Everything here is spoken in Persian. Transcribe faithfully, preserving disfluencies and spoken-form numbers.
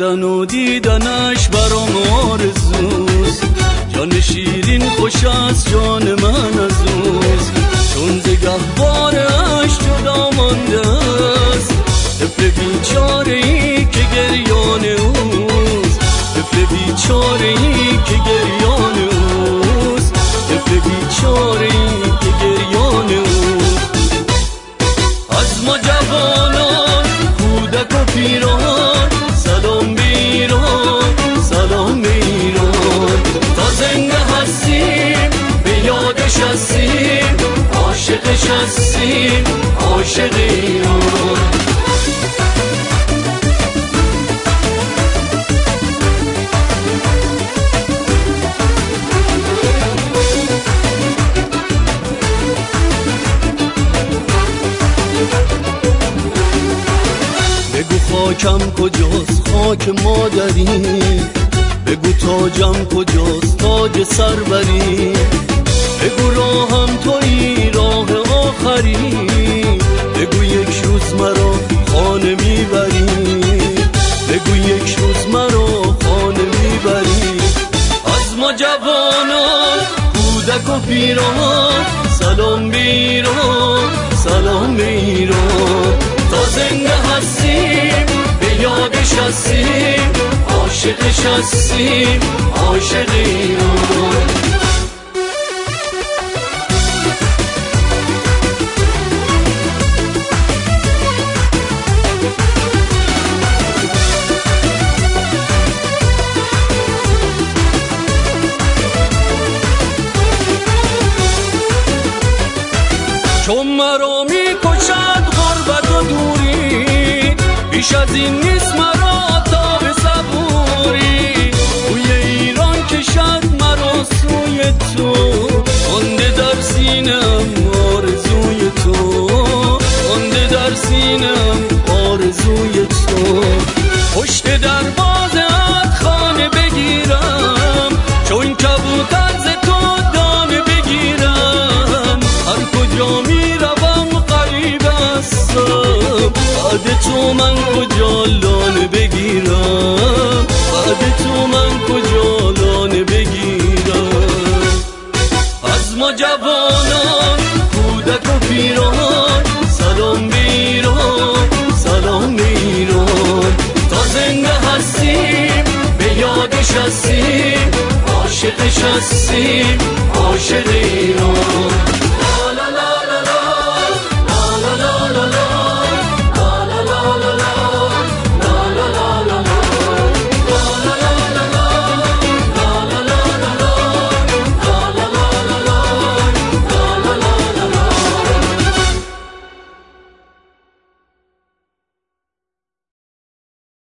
رفتن و دیدنش برام آرزوست. جان شیرین خوش از جان من عزوز، چون ز گهوارش جدا مانده است طفل بیچاره ای که گریان اوست. طفل بیچاره ای که گریان اوست. طفل بیچاره ای که گریان اوست. از ما جوانان کودک و پیران سلام به ایران، سلام به ایران. تا زنده هستیم به یادش هستیم، عاشقش هستیم، عاشق ایران. بگو خاکم کجاست خاک مادری، بگو تاجم کجاست تاج سروری. بگو راهم تویی راه آخری، بگو یک روز مرا خانه میبری. بگو یک روز مرا خانه میبری. از ما جوانان کودک و پیران سلام به ایران، سلام به ایران. تا زنده هستیم به یادش هستیم، عاشقش هستیم، عاشق ایران. چون مرا میکشد غربت و دوری، بیش از این نیست مرا تا به صبوری. بوی ایران کشد مرا سوی تو، مانده در سینم آرزوی تو، مانده در سینم آرزوی تو. پشت دروازه‌ات خانه بگیرم، چون کبوتر ز تو دانه بگیرم. هر کجا میروم غریب هستم، بعد تو من کجا لانه بگیرم، بعد تو من کجا لانه بگیرم. از ما جوانان کودک و پیران سلام به ایران، سلام به ایران. تا زنده هستیم به یادش هستیم، عاشقش هستیم، عاشق ایران.